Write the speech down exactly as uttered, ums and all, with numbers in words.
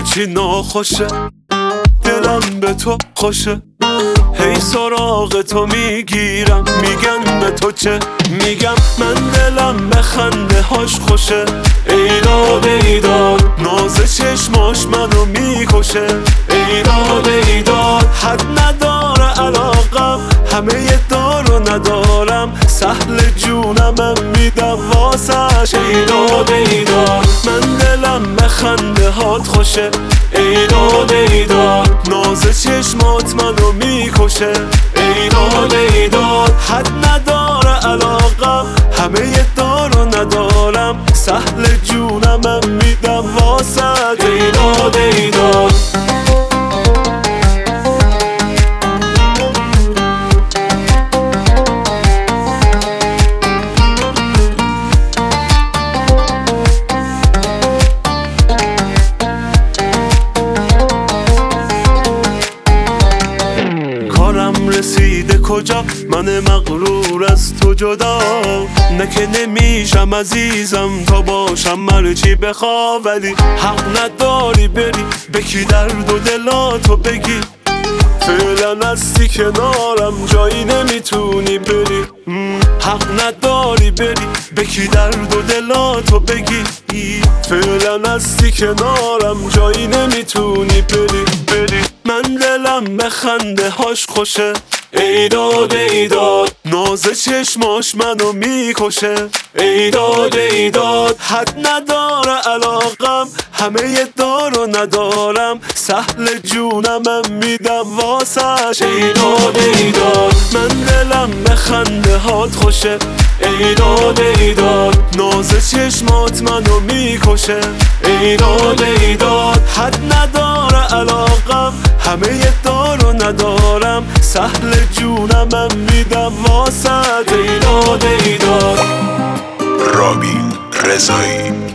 چی ناخوشه، دلم به تو خوشه. هی سراغ تو میگیرم، میگن به تو چه؟ میگم من دلم به خنده هاش خوشه. ایداد ایداد ناز چشماش منو میکشه. ایداد ایداد حد نداره علاقم، همه دارو ندارم، سهل جونم میدم واسش. ایداد ایداد من دلم به خنده هات خوشه. ایداد ایداد ناز چشمات منو میکشه. ایداد ایداد حد نداره علاقم، همه دارو ندارم، سهل جونم میدم واسد. ایداد ایداد رسیده کجا، من مغرور از تو جدا. نه که نمیشم عزیزم تا باشم مرچی بخوا، ولی حق نداری بری به کی درد و دلاتو بگی. فعلا هستی کنارم جایی نمیتونی بری، حق نداری بری به کی درد و دلاتو بگی. فعلا هستی کنارم جایی نمیتونی بری بری من دلم به خنده هاش خوشه. ایداد ایداد ناز چشماش منو میکشه. ایداد ایداد حد نداره علاقم، همه دارو ندارم، سهل جونم میدم واسش. ایداد ایداد من دلم به خنده هات خوشه. ایداد ایداد ناز چشمات منو میکشه. ایداد ایداد حد نداره علاقم، همه دارو ندارم، سهل جونم میدم واسد. ایداد ایداد رابین رضایی.